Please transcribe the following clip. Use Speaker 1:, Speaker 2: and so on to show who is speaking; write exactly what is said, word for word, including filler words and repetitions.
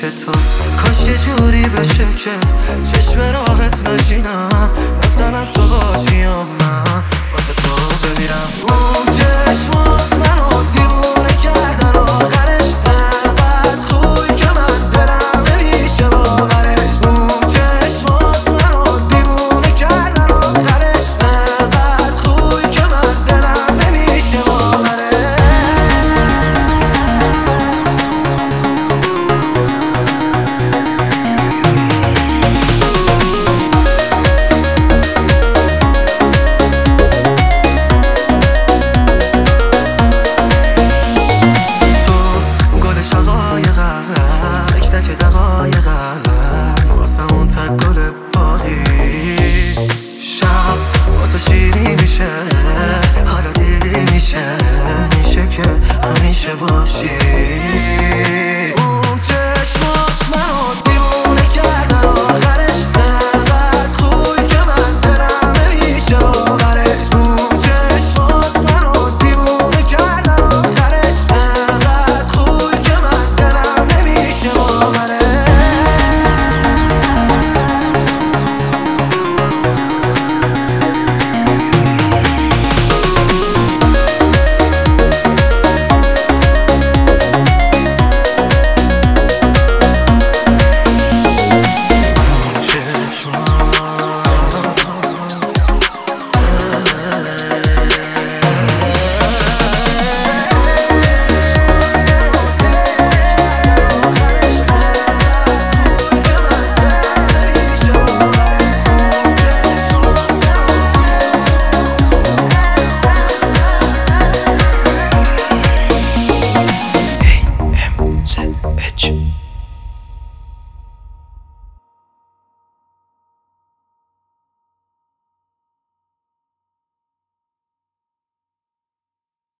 Speaker 1: تو. کاش یه جوری بشه که چشم راحت نشینم، مثلا تو باشی یا من واسه تو بمیرم. اون چشمات منو دیوونه کردن، آخرش انقدر خوبی که من دلم نمیشه باورش. اون چشمات منو دیوونه کردن، آخرش انقدر خوبی که من دلم نمیشه باورش. تک تک دقایقم واسمون تک گل باقی، شب با تو شیری میشه، حالا دیدی میشه، میشه که همیشه باشی.